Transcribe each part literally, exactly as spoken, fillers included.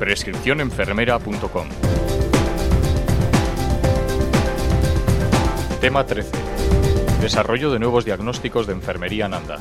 prescripción enfermera punto com. Tema trece. Desarrollo de nuevos diagnósticos de enfermería Nanda.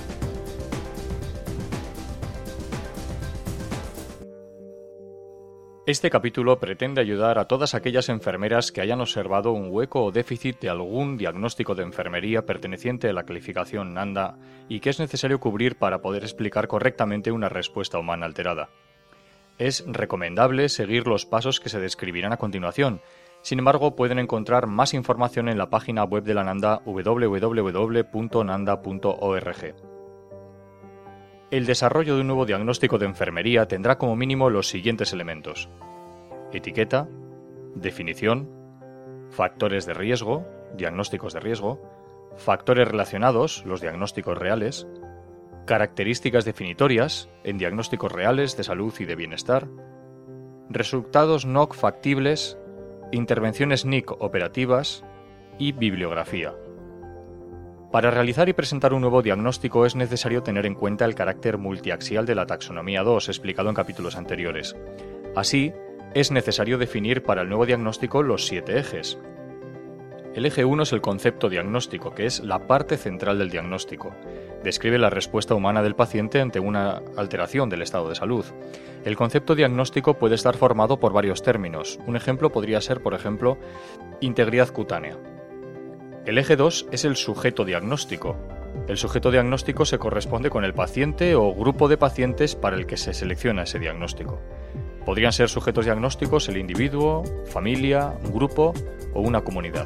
Este capítulo pretende ayudar a todas aquellas enfermeras que hayan observado un hueco o déficit de algún diagnóstico de enfermería perteneciente a la calificación Nanda y que es necesario cubrir para poder explicar correctamente una respuesta humana alterada. Es recomendable seguir los pasos que se describirán a continuación. Sin embargo, pueden encontrar más información en la página web de la Nanda doble u doble u doble u punto nanda punto org. El desarrollo de un nuevo diagnóstico de enfermería tendrá como mínimo los siguientes elementos: etiqueta, definición, factores de riesgo, diagnósticos de riesgo, factores relacionados, los diagnósticos reales, características definitorias en diagnósticos reales de salud y de bienestar, resultados N O C factibles, intervenciones N I C operativas y bibliografía. Para realizar y presentar un nuevo diagnóstico es necesario tener en cuenta el carácter multiaxial de la taxonomía dos, explicado en capítulos anteriores. Así, es necesario definir para el nuevo diagnóstico los siete ejes. El eje uno es el concepto diagnóstico, que es la parte central del diagnóstico. Describe la respuesta humana del paciente ante una alteración del estado de salud. El concepto diagnóstico puede estar formado por varios términos. Un ejemplo podría ser, por ejemplo, integridad cutánea. El eje dos es el sujeto diagnóstico. El sujeto diagnóstico se corresponde con el paciente o grupo de pacientes para el que se selecciona ese diagnóstico. Podrían ser sujetos diagnósticos el individuo, familia, un grupo o una comunidad.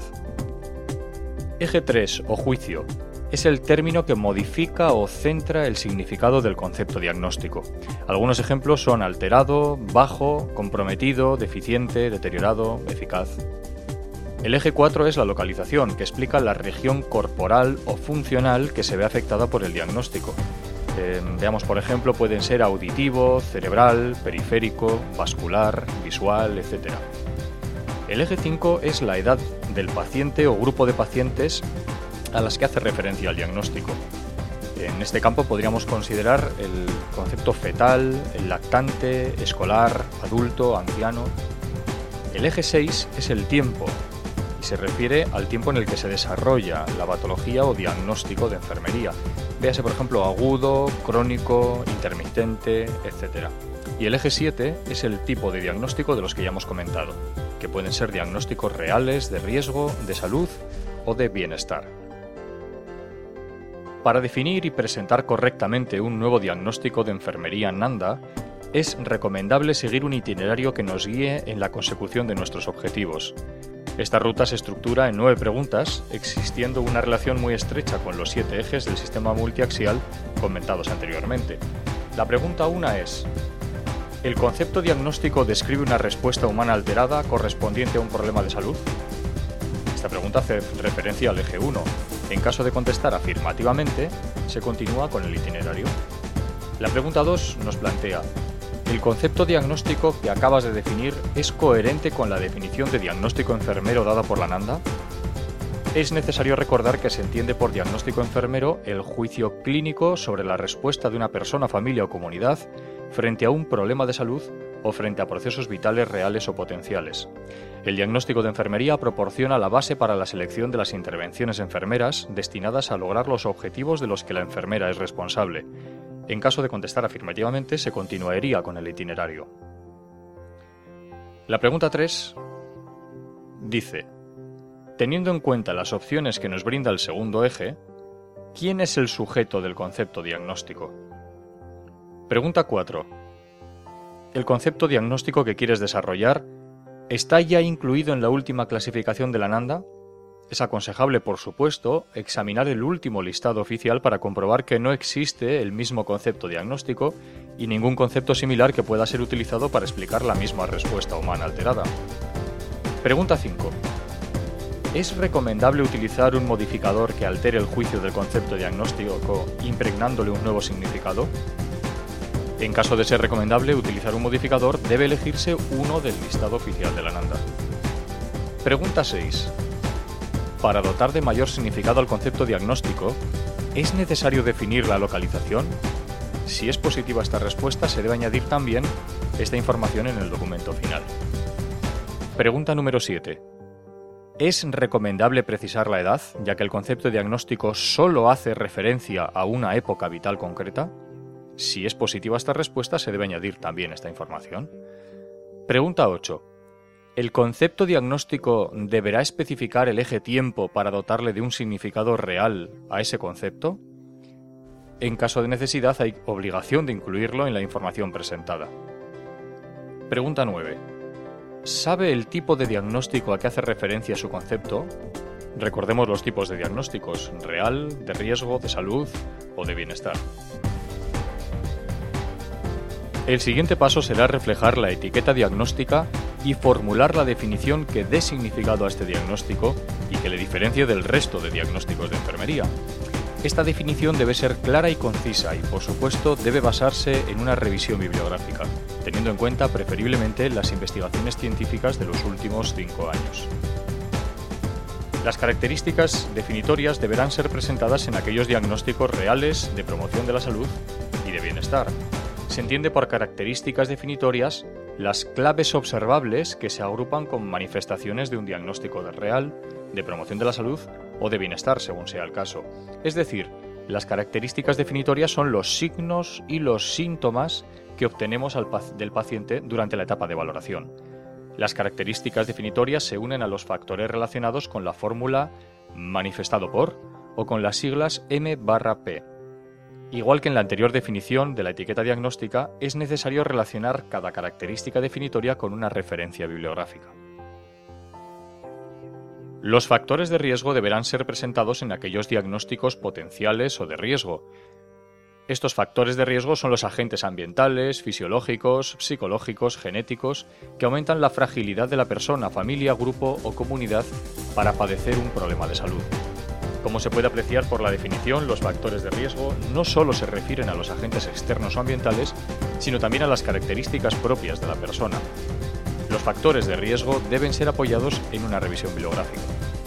Eje tres o juicio es el término que modifica o centra el significado del concepto diagnóstico. Algunos ejemplos son alterado, bajo, comprometido, deficiente, deteriorado, eficaz. El eje cuatro es la localización, que explica la región corporal o funcional que se ve afectada por el diagnóstico. Eh, veamos, por ejemplo, pueden ser auditivo, cerebral, periférico, vascular, visual, etcétera. El eje cinco es la edad del paciente o grupo de pacientes a las que hace referencia el diagnóstico. En este campo podríamos considerar el concepto fetal, el lactante, escolar, adulto, anciano. El eje seis es el tiempo, y se refiere al tiempo en el que se desarrolla la patología o diagnóstico de enfermería. Véase, por ejemplo, agudo, crónico, intermitente, etcétera. Y el eje siete es el tipo de diagnóstico de los que ya hemos comentado, que pueden ser diagnósticos reales de riesgo, de salud o de bienestar. Para definir y presentar correctamente un nuevo diagnóstico de enfermería Nanda, es recomendable seguir un itinerario que nos guíe en la consecución de nuestros objetivos. Esta ruta se estructura en nueve preguntas, existiendo una relación muy estrecha con los siete ejes del sistema multiaxial comentados anteriormente. La pregunta uno es: ¿el concepto diagnóstico describe una respuesta humana alterada correspondiente a un problema de salud? Esta pregunta hace referencia al eje uno. En caso de contestar afirmativamente, se continúa con el itinerario. La pregunta dos nos plantea: ¿el concepto diagnóstico que acabas de definir es coherente con la definición de diagnóstico enfermero dada por la Nanda? Es necesario recordar que se entiende por diagnóstico enfermero el juicio clínico sobre la respuesta de una persona, familia o comunidad frente a un problema de salud o frente a procesos vitales reales o potenciales. El diagnóstico de enfermería proporciona la base para la selección de las intervenciones enfermeras destinadas a lograr los objetivos de los que la enfermera es responsable. En caso de contestar afirmativamente, se continuaría con el itinerario. La pregunta tres dice: teniendo en cuenta las opciones que nos brinda el segundo eje, ¿quién es el sujeto del concepto diagnóstico? Pregunta cuatro. ¿El concepto diagnóstico que quieres desarrollar está ya incluido en la última clasificación de la Nanda? Es aconsejable, por supuesto, examinar el último listado oficial para comprobar que no existe el mismo concepto diagnóstico y ningún concepto similar que pueda ser utilizado para explicar la misma respuesta humana alterada. Pregunta cinco. ¿Es recomendable utilizar un modificador que altere el juicio del concepto diagnóstico impregnándole un nuevo significado? En caso de ser recomendable utilizar un modificador, debe elegirse uno del listado oficial de la Nanda. Pregunta seis. Para dotar de mayor significado al concepto diagnóstico, ¿es necesario definir la localización? Si es positiva esta respuesta, se debe añadir también esta información en el documento final. Pregunta número siete. ¿Es recomendable precisar la edad, ya que el concepto de diagnóstico solo hace referencia a una época vital concreta? Si es positiva esta respuesta, se debe añadir también esta información. Pregunta ocho. ¿El concepto diagnóstico deberá especificar el eje tiempo para dotarle de un significado real a ese concepto? En caso de necesidad, hay obligación de incluirlo en la información presentada. Pregunta nueve. ¿Sabe el tipo de diagnóstico a que hace referencia su concepto? Recordemos los tipos de diagnósticos: real, de riesgo, de salud o de bienestar. El siguiente paso será reflejar la etiqueta diagnóstica y formular la definición que dé significado a este diagnóstico y que le diferencie del resto de diagnósticos de enfermería. Esta definición debe ser clara y concisa y, por supuesto, debe basarse en una revisión bibliográfica, teniendo en cuenta preferiblemente las investigaciones científicas de los últimos cinco años. Las características definitorias deberán ser presentadas en aquellos diagnósticos reales de promoción de la salud y de bienestar. Se entiende por características definitorias las claves observables que se agrupan con manifestaciones de un diagnóstico de real, de promoción de la salud o de bienestar, según sea el caso. Es decir, las características definitorias son los signos y los síntomas que obtenemos al pac- del paciente durante la etapa de valoración. Las características definitorias se unen a los factores relacionados con la fórmula manifestado por o con las siglas M barra P. Igual que en la anterior definición de la etiqueta diagnóstica, es necesario relacionar cada característica definitoria con una referencia bibliográfica. Los factores de riesgo deberán ser presentados en aquellos diagnósticos potenciales o de riesgo. Estos factores de riesgo son los agentes ambientales, fisiológicos, psicológicos, genéticos, que aumentan la fragilidad de la persona, familia, grupo o comunidad para padecer un problema de salud. Como se puede apreciar por la definición, los factores de riesgo no solo se refieren a los agentes externos o ambientales, sino también a las características propias de la persona. Los factores de riesgo deben ser apoyados en una revisión bibliográfica.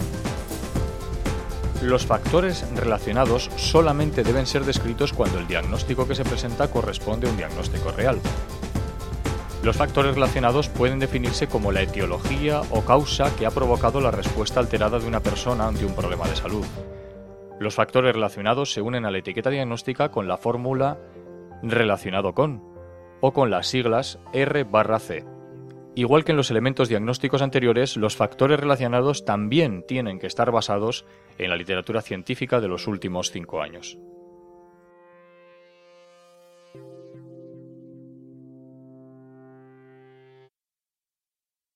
Los factores relacionados solamente deben ser descritos cuando el diagnóstico que se presenta corresponde a un diagnóstico real. Los factores relacionados pueden definirse como la etiología o causa que ha provocado la respuesta alterada de una persona ante un problema de salud. Los factores relacionados se unen a la etiqueta diagnóstica con la fórmula relacionado con o con las siglas R barra C. Igual que en los elementos diagnósticos anteriores, los factores relacionados también tienen que estar basados en la literatura científica de los últimos cinco años.